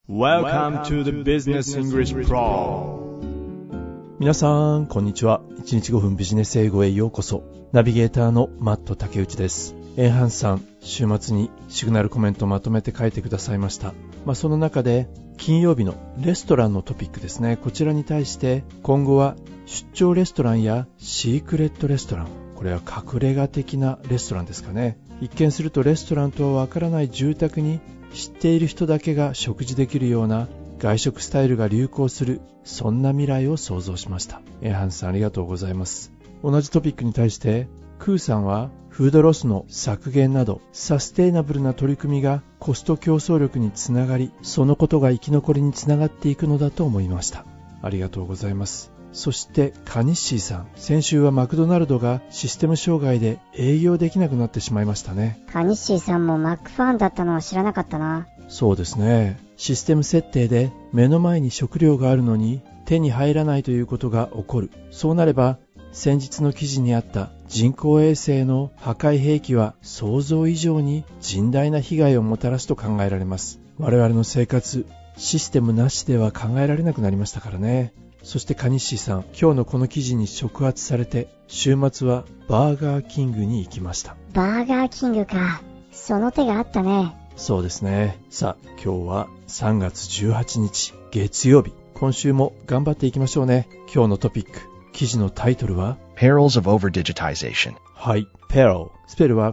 Welcome to the Business English Pro。 皆さんこんにちは。1日5分ビジネス英語へようこそ。ナビゲーターのマット竹内です。ハンさん、週末にシグナルコメントをまとめて書いてくださいました。その中で金曜日のレストランのトピックですね。こちらに対して今後は出張レストランやシークレットレストラン、これは隠れ家的なレストランですかね。一見するとレストランとはわからない住宅に知っている人だけが食事できるような外食スタイルが流行する、そんな未来を想像しました。ハンさんありがとうございます。同じトピックに対してクーさんはフードロスの削減などサステイナブルな取り組みがコスト競争力につながり、そのことが生き残りにつながっていくのだと思いました。ありがとうございます。そしてカニッシーさん、先週はマクドナルドがシステム障害で営業できなくなってしまいましたね。 カニッシーさんもマックファンだったのは知らなかったな。 そうですね。システム設定で目の前に食料があるのに手に入らないということが起こる。そうなれば先日の記事にあった人工衛星の破壊兵器は想像以上に甚大な被害をもたらすと考えられます。我々の生活、システムなしでは考えられなくなりましたからね。そしてカニッシーさん、今日のこの記事に触発されて週末はバーガーキングに行きました。 バーガーキングか。その手があったね。 そうですね。さあ今日は3月18日月曜日。今週も頑張っていきましょうね。今日のトピック、記事のタイトルは Perils of Over-Digitization。 はい、Peril、スペルは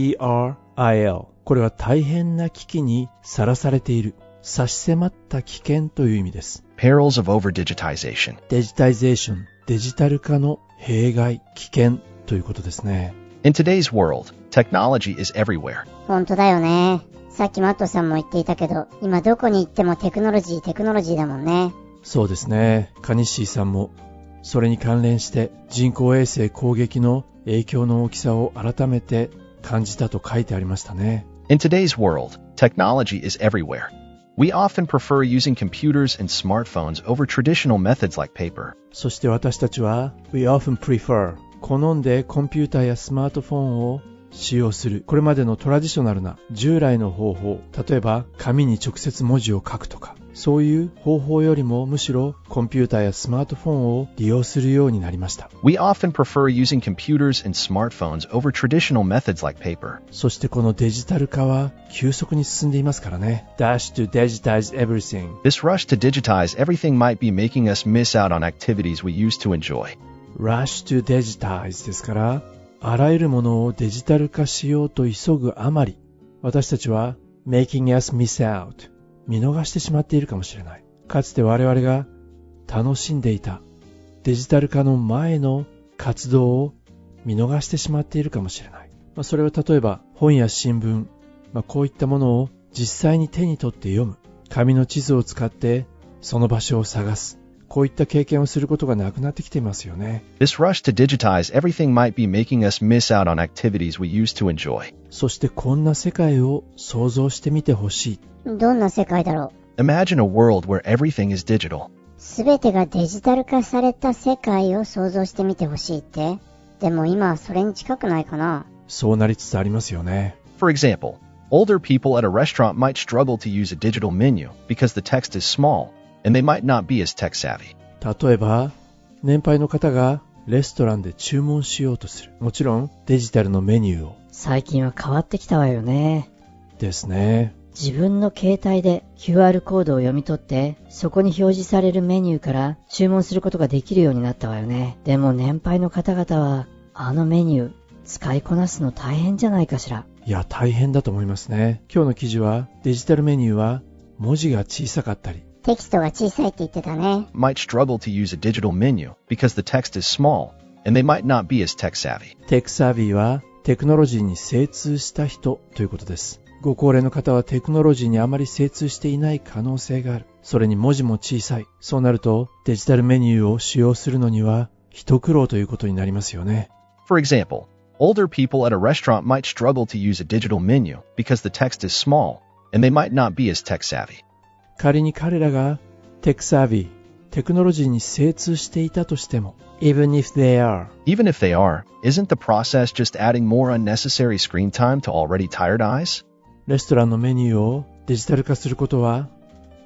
P-E-R-I-L。 これは大変な危機にさらされている、差し迫った危険という意味です。 Perils of Over-Digitization。 デジタイゼーション、デジタル化の弊害、危険ということですね。 In today's world, technology is everywhere。 本当だよね。さっきマットさんも言っていたけど、今どこに行ってもテクノロジーだもんね。 そうですね。カニッシーさんもそれに関連して人工衛星攻撃の影響の大きさを改めて感じたと書いてありましたね。 In today's world, technology is everywhere. We often prefer using computers and smartphones over traditional methods like paper. そして私たちは We often prefer、 好んでコンピューターやスマートフォンを使用する、これまでのトラディショナルな従来の方法、例えば紙に直接文字を書くとか、そういう方法よりもむしろコンピューターやスマートフォンを利用するようになりました。 We often prefer using computers and smartphones over traditional methods like paper. そしてこのデジタル化は急速に進んでいますからね。 Dash to digitize everything。 This rush to digitize everything might be making us miss out on activities we used to enjoy. Rush to digitize ですから、あらゆるものをデジタル化しようと急ぐあまり、私たちは making us miss out、 見逃してしまっているかもしれない。かつて我々が楽しんでいたデジタル化の前の活動を見逃してしまっているかもしれない。それは例えば本や新聞、こういったものを実際に手に取って読む、紙の地図を使ってその場所を探す、こういった経験をすることがなくなってきていますよね。 This rush to digitize everything might be making us miss out on activities we used to enjoy. そしてこんな世界を想像してみてほしい。 どんな世界だろう。 Imagine a world where everything is digital. すべてがデジタル化された世界を想像してみてほしいって。でも今はそれに近くないかな。 そうなりつつありますよね。 For example, older people at a restaurant might struggle to use a digital menu because the text is small.And they might not be as tech savvy. 例えば年配の方がレストランで注文しようとする。もちろんデジタルのメニューを。 最近は変わってきたわよね。 ですね。 自分の携帯で QR コードを読み取ってそこに表示されるメニューから注文することができるようになったわよね。でも年配の方々はあのメニュー使いこなすの大変じゃないかしら。 いや大変だと思いますね。今日の記事はデジタルメニューは文字が小さかったりテキストが小さいって言ってたね。 Might struggle to use a digital menu because the text is small, and they might not be as tech savvy. テクサービーはテクノロジーに精通した人ということです。ご高齢の方はテクノロジーにあまり精通していない可能性がある。それに文字も小さい。そうなるとデジタルメニューを使用するのには一苦労ということになりますよね。 For example, older people at a restaurant might struggle to use a digital menu because the text is small, and they might not be as tech savvy. 仮に彼らがテクサービー、テクノロジーに精通していたとしても、even if they are, isn't the process just adding more unnecessary screen time to already tired eyes? レストランのメニューをデジタル化することは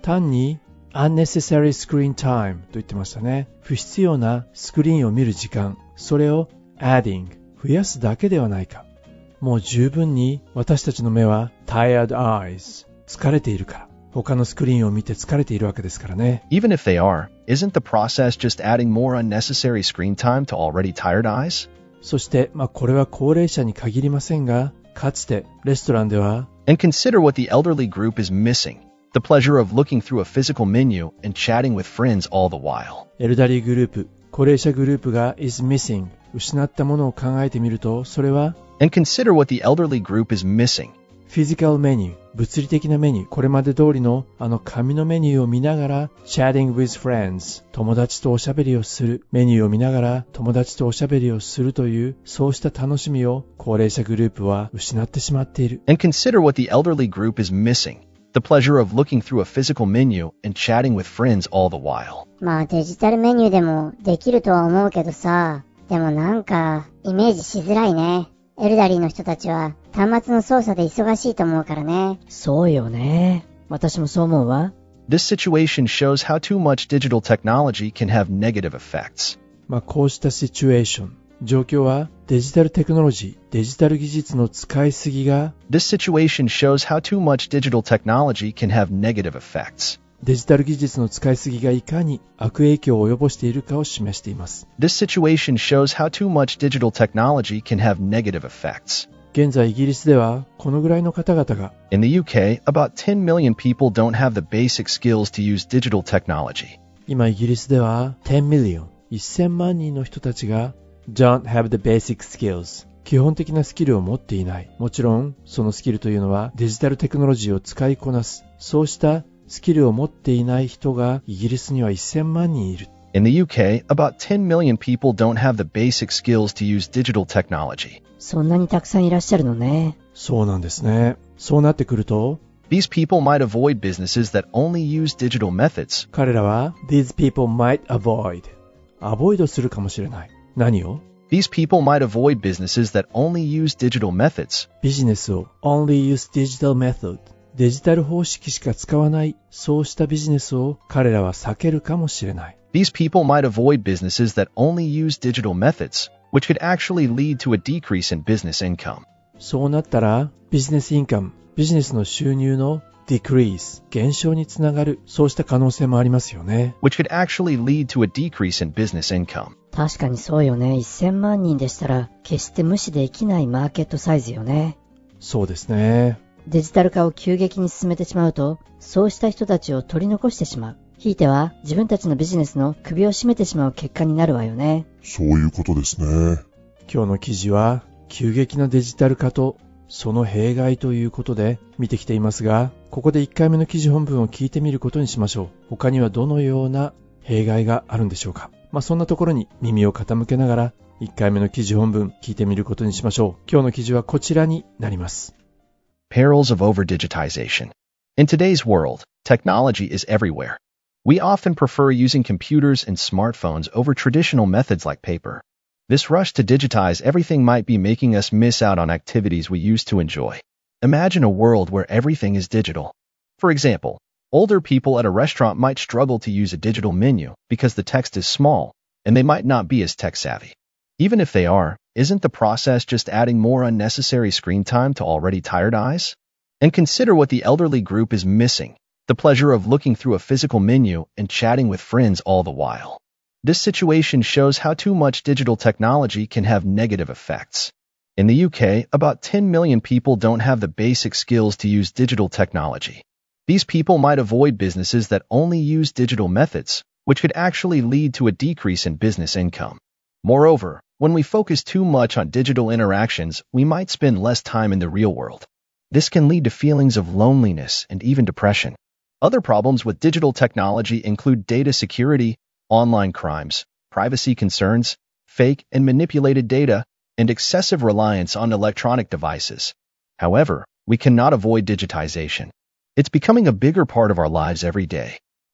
単に unnecessary screen time と言ってましたね。不必要なスクリーンを見る時間、それを adding 増やすだけではないか。もう十分に私たちの目は tired eyes 疲れているから。他のスクリーンを見て疲れているわけですからね。 Even if they are, isn't the process just adding more unnecessary screen time to already tired eyes? そして、これは高齢者に限りませんが、かつてレストランでは And consider what the elderly group is missing. The pleasure of looking through a physical menu and chatting with friends all the while. エルダリーグループ、高齢者グループが is missing 失ったものを考えてみると、それは And consider what the elderly group is missing. フィジカルメニュー、物理的なメニュー、これまで通りの紙のメニューを見ながら chatting with friends 友達とおしゃべりをする、メニューを見ながら友達とおしゃべりをするという、そうした楽しみを高齢者グループは失ってしまっている。 And consider what the elderly group is missing. The pleasure of looking through a physical menu and chatting with friends all the while. デジタルメニューでもできるとは思うけどさ、でもなんかイメージしづらいね。エルダリーの人たちは端末の操作で忙しいと思うからね。 そうよね。私もそう思うわ。 This situation shows how too much digital technology can have negative effects. こうしたシチュエーション、状況はデジタルテクノロジー、デジタル技術の使いすぎが This situation shows how too much digital technology can have negative effects. デジタル技術の使いすぎがいかに悪影響を及ぼしているかを示しています。 This situation shows how too much digital technology can have negative effects. 現在イギリスではこのぐらいの方々が In the UK, about 10 million people don't have the basic skills to use digital technology. 今イギリスでは10 million 1000万人の人たちが don't have the basic skills 基本的なスキルを持っていない。もちろんそのスキルというのはデジタルテクノロジーを使いこなす。そうしたスキルを持っていない人がイギリスには1000万人いる。 In the UK, about 10 million people don't have the basic skills to use digital technology. そんなにたくさんいらっしゃるのね。 そうなんですね。そうなってくると These people might avoid businesses that only use digital methods. 彼らは These people might avoid アボイドするかもしれない。何を These people might avoid businesses that only use digital methods. ビジネスを only use digital method デジタル方式しか使わない、そうしたビジネスを彼らは避けるかもしれない。 These people might avoid businesses that only use digital methods, which could actually lead to a decrease in business income. そうなったら、ビジネスインカム、ビジネスの収入の decrease、減少につながる、そうした可能性もありますよね。 Which could actually lead to a decrease in business income. 確かにそうよね。1000万人でしたら、決して無視できないマーケットサイズよね。 そうですね。 デジタル化を急激に進めてしまうと、そうした人たちを取り残してしまう。ひいては自分たちのビジネスの首を絞めてしまう結果になるわよね。 そういうことですね。 今日の記事は急激なデジタル化とその弊害ということで見てきていますが、ここで1回目の記事本文を聞いてみることにしましょう。他にはどのような弊害があるんでしょうか。そんなところに耳を傾けながら1回目の記事本文聞いてみることにしましょう。今日の記事はこちらになります。 Perils of over-digitization. In today's world, technology is everywhere. We often prefer using computers and smartphones over traditional methods like paper. This rush to digitize everything might be making us miss out on activities we used to enjoy. Imagine a world where everything is digital. For example, older people at a restaurant might struggle to use a digital menu because the text is small, and they might not be as tech-savvy. Even if they are, isn't the process just adding more unnecessary screen time to already tired eyes? And consider what the elderly group is missing, the pleasure of looking through a physical menu and chatting with friends all the while. This situation shows how too much digital technology can have negative effects. In the UK, about 10 million people don't have the basic skills to use digital technology. These people might avoid businesses that only use digital methods, which could actually lead to a decrease in business income. Moreover, when we focus too much on digital interactions, we might spend less time in the real world. This can lead to feelings of loneliness and even depression. Other problems with digital technology include data security, online crimes, privacy concerns, fake and manipulated data, and excessive reliance on electronic devices. However, we cannot avoid digitization. It's becoming a bigger part of our lives every day.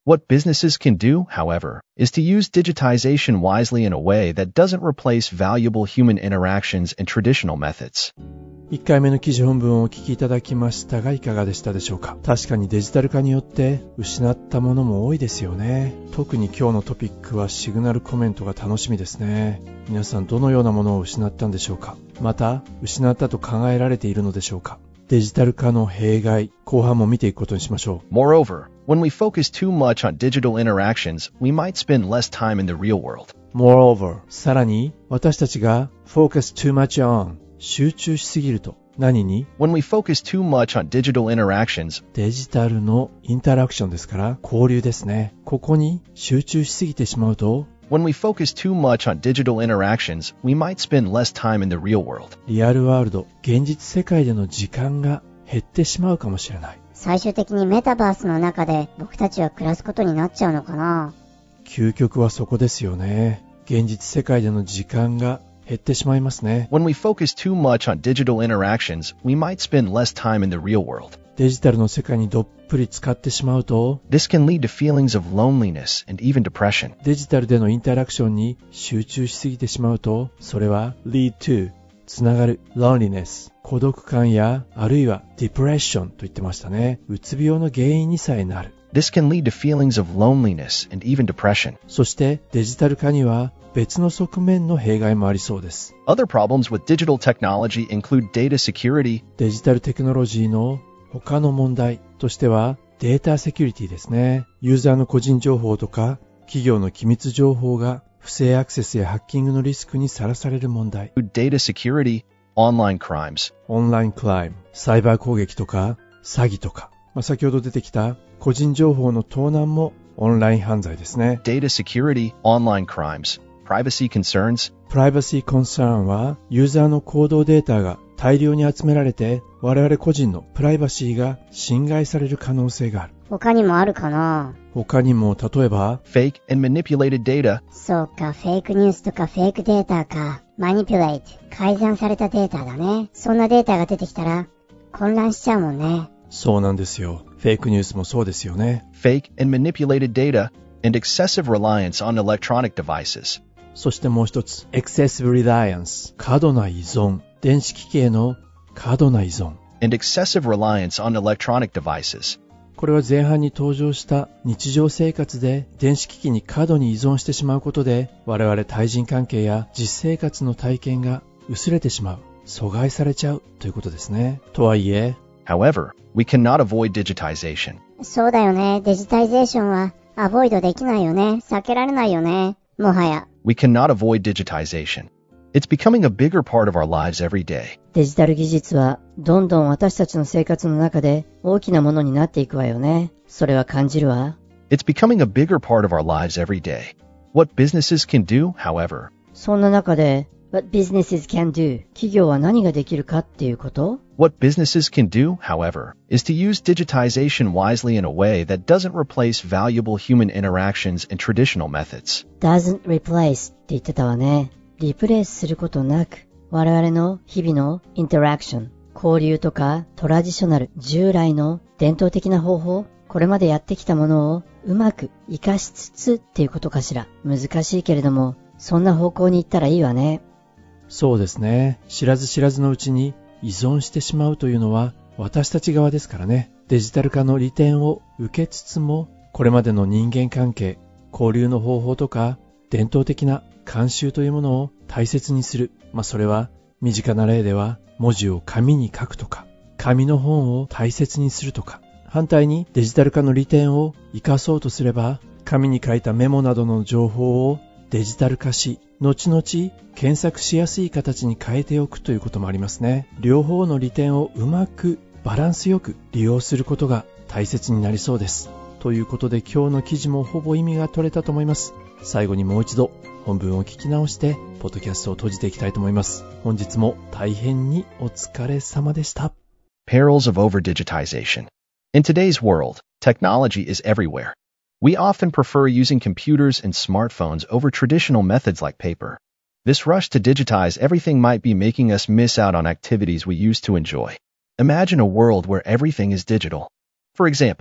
What businesses can do, however, is to use digitization wisely in a way that doesn't replace valuable human interactions and traditional methods. 1回目の記事本文をお聞きいただきましたがいかがでしたでしょうか。確かにデジタル化によって失ったものも多いですよね。特に今日のトピックはシグナルコメントが楽しみですね。皆さんどのようなものを失ったんでしょうか。また失ったと考えられているのでしょうか。デジタル化の弊害、後半も見ていくことにしましょう。 Moreover, when we focus too much on digital interactions, we might spend less time in the real world. Moreover, さらに私たちが focus too much on 集中しすぎると何に When we focus too much on digital interactions, デジタルのインタラクションですから交流ですね。ここに集中しすぎてしまうと when we focus too much on digital interactions, we might spend less time in the real world. リアルワールド、現実世界での時間が減ってしまうかもしれない。 最終的にメタバースの中で僕たちは暮らすことになっちゃうのかな。 究極はそこですよね。現実世界での時間が減ってしまいますね。 When we focus too much on digital interactions, we might spend less time in the real world. デジタルの世界にどっぷり使ってしまうと This can lead to feelings of loneliness and even depression. デジタルでのインタラクションに集中しすぎてしまうとそれは lead to つながる loneliness 孤独感やあるいは depression と言ってましたね。うつ病の原因にさえなる。 This can lead to feelings of loneliness and even depression. そしてデジタル化には別の側面の弊害もありそうです。 Other problems with digital technology include data security, デジタルテクノロジーの他の問題としてはデータセキュリティですね。ユーザーの個人情報とか企業の機密情報が不正アクセスやハッキングのリスクにさらされる問題。 data security, online crimes. オンラインクライム、サイバー攻撃とか詐欺とか、先ほど出てきた個人情報の盗難もオンライン犯罪ですね。 Data security, online crimes, privacy concerns. プライバシーコンサーンはユーザーの行動データが大量に集められて我々個人のプライバシーが侵害される可能性がある。 他にもあるかな。 他にも例えば fake and manipulated data. そうか、フェイクニュースとかフェイクデータか。マニピュレイト、改ざんされたデータだね。そんなデータが出てきたら混乱しちゃうもんね。 そうなんですよ。フェイクニュースもそうですよね。 Fake and manipulated data and excessive reliance on electronic devices. そしてもう一つ excessive reliance 過度な依存、電子機器への過度な依存 and excessive reliance on electronic devices. これは前半に登場した日常生活で電子機器に過度に依存してしまうことで我々対人関係や実生活の体験が薄れてしまう、阻害されちゃうということですね。とはいえ However, we cannot avoid digitization. そうだよね。デジタイゼーションはアボイドできないよね。避けられないよね。もはや。 We cannot avoid digitization. It's becoming a bigger part of our lives every day. デジタル技術はどんどん私たちの生活の中で大きなものになっていくわよね。それは感じるわ。 It's becoming a bigger part of our lives every day. What businesses can do, however, そんな中で What businesses can do 企業は何ができるかっていうこと？ What businesses can do, however, is to use digitization wisely in a way that doesn't replace valuable human interactions and traditional methods. doesn't replace って言ってたわね。リプレイスすることなく我々の日々のインタラクション、交流とかトラディショナル、従来の伝統的な方法、これまでやってきたものをうまく活かしつつっていうことかしら。難しいけれども、そんな方向に行ったらいいわね。 そうですね。知らず知らずのうちに依存してしまうというのは私たち側ですからね。デジタル化の利点を受けつつも、これまでの人間関係、交流の方法とか伝統的な慣習というものを大切にする。それは身近な例では文字を紙に書くとか、紙の本を大切にするとか、反対にデジタル化の利点を生かそうとすれば、紙に書いたメモなどの情報をデジタル化し、後々検索しやすい形に変えておくということもありますね。両方の利点をうまくバランスよく利用することが大切になりそうです。ということで今日の記事もほぼ意味が取れたと思います。最後にもう一度本文を聞き直してポッドキャストを閉じていきたいと思います。本日も大変にお疲れ様でした。 Perils of over-digitization. In today's world, technology is everywhere. We often prefer using computers and smartphones over traditional methods like paper. This rush to digitize everything might be making us miss out on activities we used to enjoy. Imagine a world where everything is digital. For example,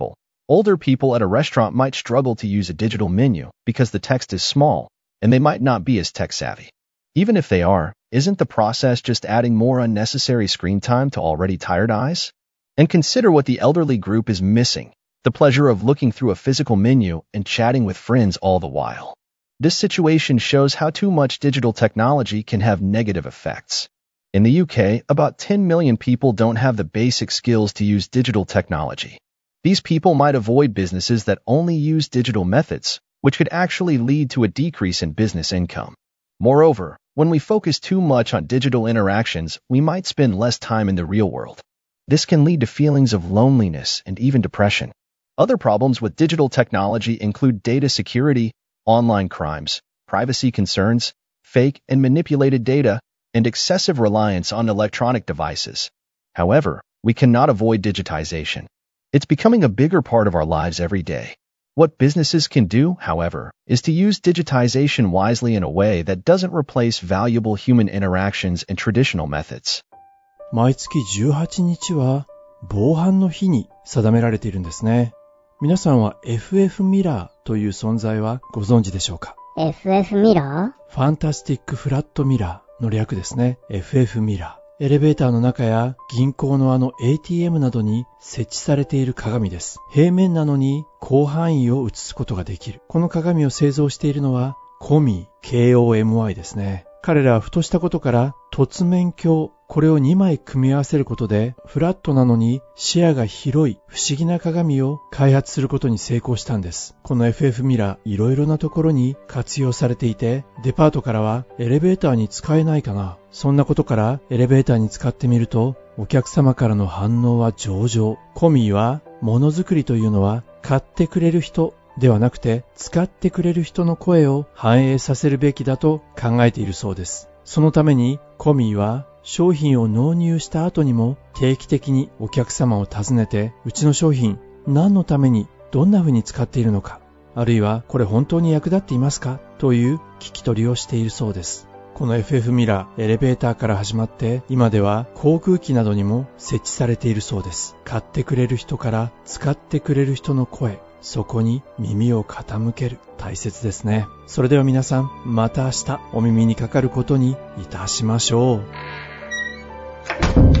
Older people at a restaurant might struggle to use a digital menu because the text is small and they might not be as tech-savvy. Even if they are, isn't the process just adding more unnecessary screen time to already tired eyes? And consider what the elderly group is missing, the pleasure of looking through a physical menu and chatting with friends all the while. This situation shows how too much digital technology can have negative effects. In the UK, about 10 million people don't have the basic skills to use digital technology. These people might avoid businesses that only use digital methods, which could actually lead to a decrease in business income. Moreover, when we focus too much on digital interactions, we might spend less time in the real world. This can lead to feelings of loneliness and even depression. Other problems with digital technology include data security, online crimes, privacy concerns, fake and manipulated data, and excessive reliance on electronic devices. However, we cannot avoid digitization. It's becoming a bigger part of our lives every day. What businesses can do, however, is to use digitization wisely in a way that doesn't replace valuable human interactions and traditional methods. 毎月18日は防犯の日に定められているんですね。皆さんは FF ミラーという存在はご存知でしょうか？ FF ミラファンタスティックフラットミラーの略ですね。FF ミラー。エレベーターの中や銀行のATM などに設置されている鏡です。平面なのに広範囲を映すことができる。この鏡を製造しているのはコミー、KOMI ですね。彼らはふとしたことから凸面鏡、これを2枚組み合わせることでフラットなのに視野が広い不思議な鏡を開発することに成功したんです。この FF ミラー、いろいろなところに活用されていて、デパートからはエレベーターに使えないかな。そんなことからエレベーターに使ってみるとお客様からの反応は上々。コミーはものづくりというのは買ってくれる人ではなくて使ってくれる人の声を反映させるべきだと考えているそうです。そのためにコミーは商品を納入した後にも定期的にお客様を訪ねて、うちの商品何のためにどんな風に使っているのか、あるいはこれ本当に役立っていますかという聞き取りをしているそうです。この FF ミラー、エレベーターから始まって今では航空機などにも設置されているそうです。買ってくれる人から使ってくれる人の声、そこに耳を傾ける。大切ですね。それでは皆さん、また明日お耳にかかることにいたしましょう。